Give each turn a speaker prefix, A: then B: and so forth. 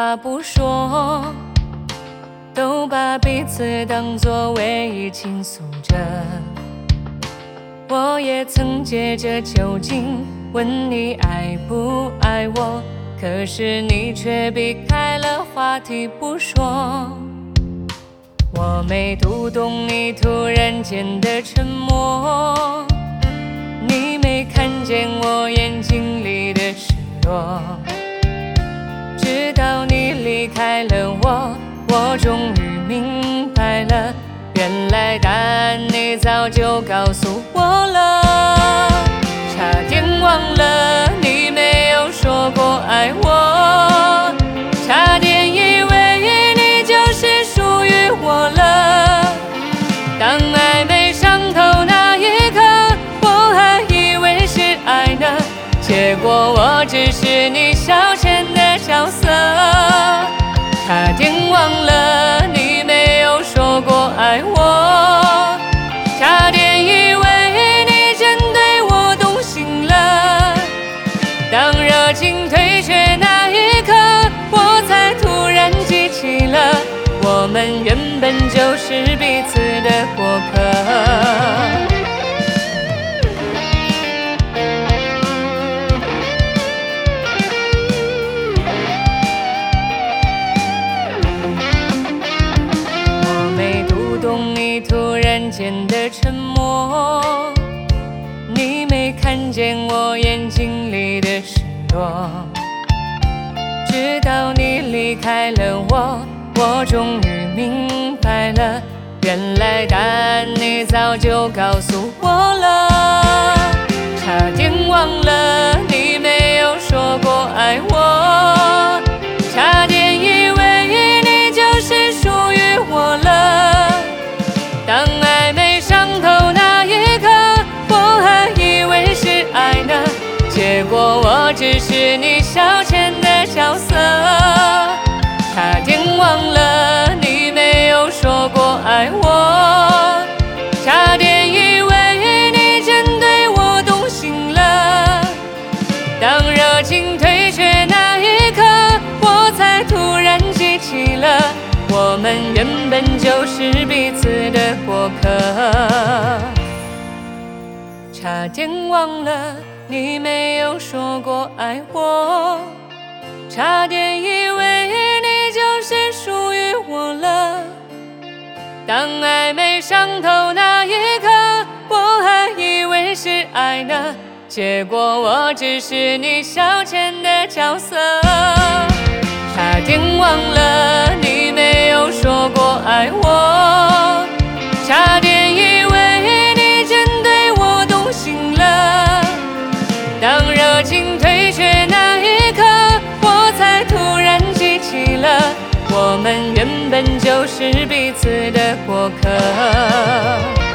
A: 话不说，都把彼此当作唯一倾诉着。我也曾借着酒精问你爱不爱我，可是你却避开了话题不说。我没读懂你突然间的沉默，你没看见我眼睛里的失落。直到你离开了我，我终于明白了，原来答案你早就告诉我了。差点忘了你没有说过爱我，差点以为你就是属于我了。当爱没上头那一刻，我还以为是爱呢，结果我只是你消遣的角色。差点忘了你没有说过爱我，差点以为你真对我动心了。当热情退却那一刻，我才突然记起了，我们原本就是彼此的过客。突然间的沉默，你没看见我眼睛里的失落。直到你离开了我，我终于明白了，原来答案你早就告诉我了。差点忘了你没有说过爱我，差点以为你就是属于我了。当爱没上头那一刻，我还以为是爱呢，结果我只是你消遣的角色。差点忘了你没有说过爱我，差点以为你真对我动心了。当热情退却那一刻，我才突然记起了，我们原本就是彼此的过客。差点忘了你没有说过爱我，差点以为你就是属于我了。当爱没上头那一刻，我还以为是爱呢，结果我只是你消遣的角色。差点忘了你没有说过爱我，差点以为你真对我动心了。当热情退却那一刻，我才突然记起了，我们原本就是彼此的过客。